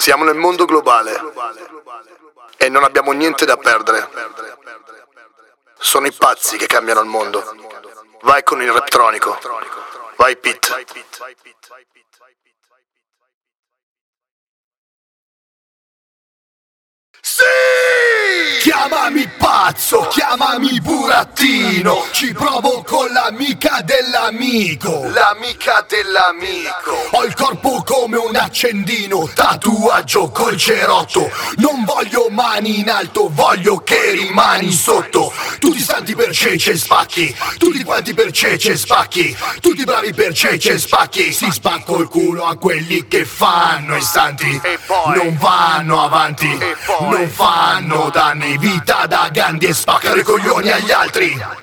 Siamo nel mondo globale e non abbiamo niente da perdere. Sono i pazzi che cambiano il mondo. Vai con il Reptronico. Vai Pete. Sì! Chiamami pazzo, chiamami burattino. Ci provo con l'amica dell'amico. L'amica dell'amico. Ho il corpo come un accendino, tatuaggio col cerotto. Non voglio mani in alto, voglio che rimani sotto. Tutti santi per cece spacchi, tutti quanti per cece spacchi, tutti bravi per cece spacchi. Si spacco il culo a quelli che fanno i santi E poi non vanno avanti, E poi non fanno danni. Vita da Gandhi e spaccare i coglioni agli altri.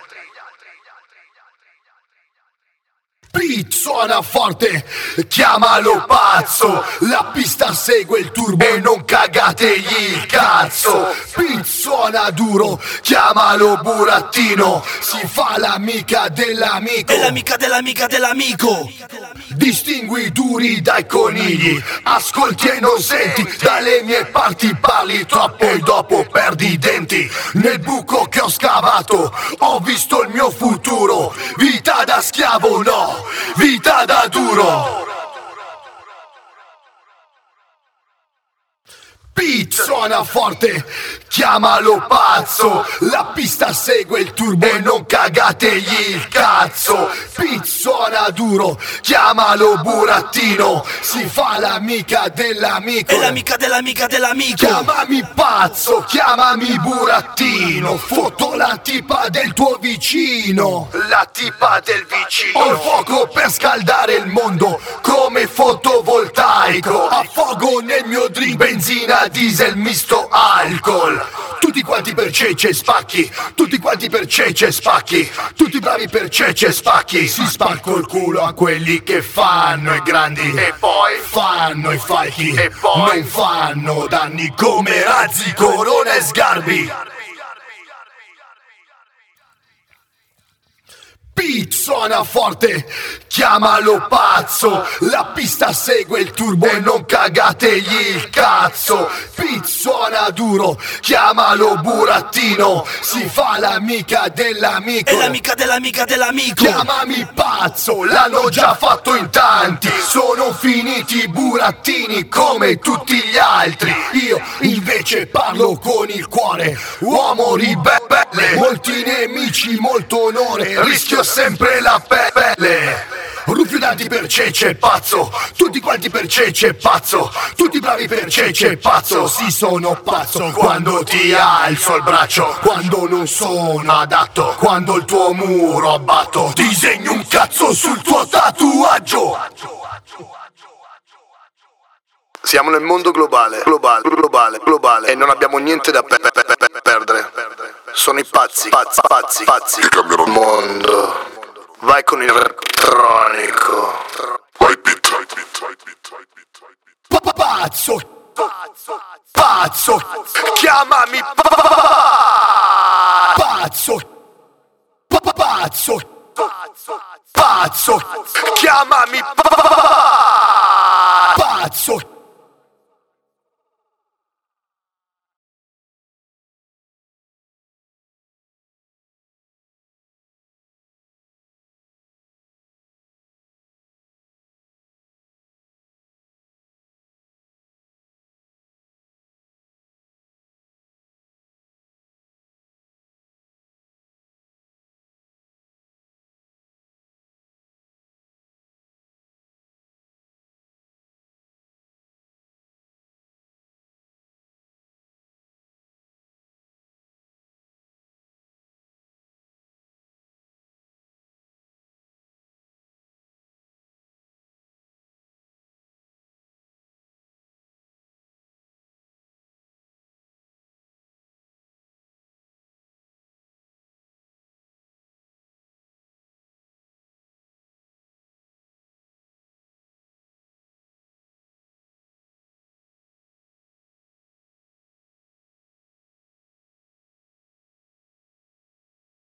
Pete suona forte, chiamalo pazzo. La pista segue il turbo e non cagategli il cazzo. Pete suona duro, chiamalo burattino. Si fa l'amica dell'amico. È l'amica dell'amica dell'amico. Distingui i duri dai conigli, ascolti e non senti. Dalle mie parti parli troppo e dopo perdi i denti. Nel buco che ho scavato ho visto il mio futuro. Vita da schiavo no, vita da duro. Pete suona forte, chiamalo pazzo. La pista segue il turbo e non cagategli il cazzo. Pete suona duro, chiamalo burattino. Si fa l'amica dell'amico. È l'amica dell'amica dell'amico. Chiamami pazzo, chiamami burattino. Foto la tipa del tuo vicino. la tipa del vicino. Ho il fuoco per scaldare il mondo come fotovoltaico. Affogo nel mio drink benzina, diesel misto alcol. Tutti quanti per cece spacchi, tutti quanti per cece spacchi, tutti bravi per cece spacchi. Si spacco il culo a quelli che fanno i grandi E poi fanno i falchi E poi non fanno danni come razzi, corona e sgarbi. Pete suona forte, chiamalo pazzo. La pista segue il turbo e non cagategli il cazzo. Pete suona duro, chiamalo burattino. Si fa l'amica dell'amico. È l'amica dell'amica dell'amico. Chiamami pazzo, l'hanno già fatto in tanti. Sono finiti i burattini come tutti gli altri. Io invece parlo con il cuore, uomo ribelle. Molti nemici, molto onore, rischio sempre la pelle. Rifiutanti per cece pazzo, tutti quanti per cece pazzo, tutti bravi per cece pazzo. Sì, sono pazzo quando ti alzo il braccio, quando non sono adatto, quando il tuo muro abbatto. Disegno un cazzo sul tuo tatuaggio. siamo nel mondo globale e non abbiamo niente da perdere. Sono i pazzi che cambiano il mondo. Vai con il Reptronico. Vai Pete. Pazzo, Chiamami pazzo, chiamami